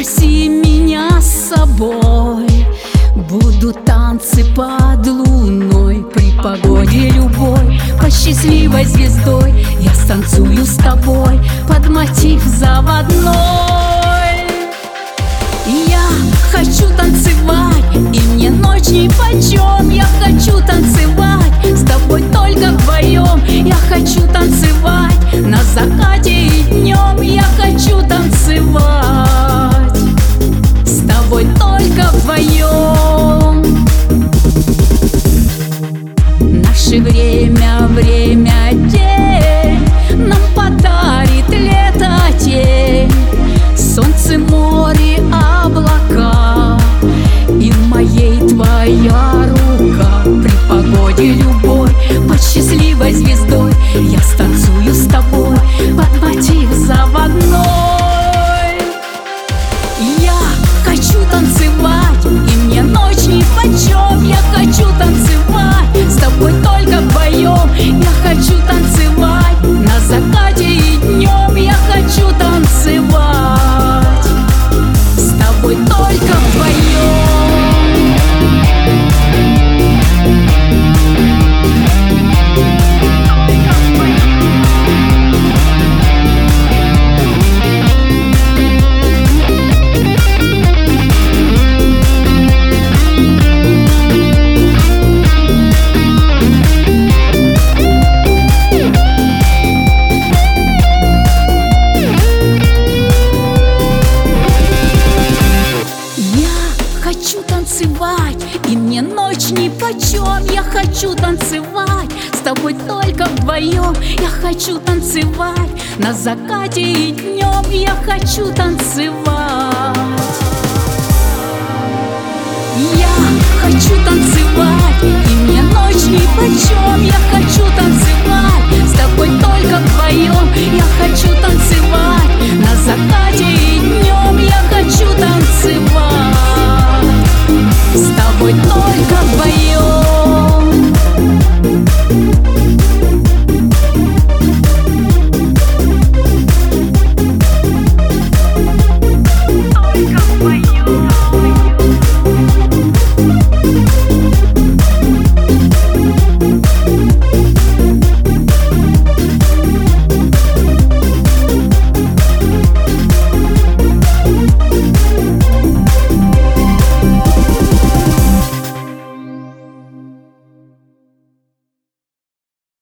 Пригласи меня с собой, будут танцы под луной. При погоде любой, под счастливой звездой я станцую с тобой под мотив заводной. Я хочу танцевать, и мне ночь нипочем. Я хочу танцевать с тобой только вдвоем. Я хочу танцевать на закате и днем. Я хочу танцевать с тобой только вдвоем. Наше время, время день нам подарит лето тень. Солнце, море, облака, и в моей твоя рука. При погоде любой, под счастливой звездой я станцую с тобой под мотив заводной. Я хочу танцевать, и мне ночь нипочем. Я хочу танцевать с тобой только вдвоем. Я хочу танцевать на закате и днем. Я хочу танцевать с тобой только вдвоем. Хочу танцевать, и мне ночь нипочем. Я хочу танцевать с тобой только вдвоем. Я хочу танцевать на закате и днем. Я хочу танцевать. Я хочу танцевать, и мне ночь нипочем. Я хочу танцевать с тобой только вдвоем. Я хочу танцевать на закате и днем. Я хочу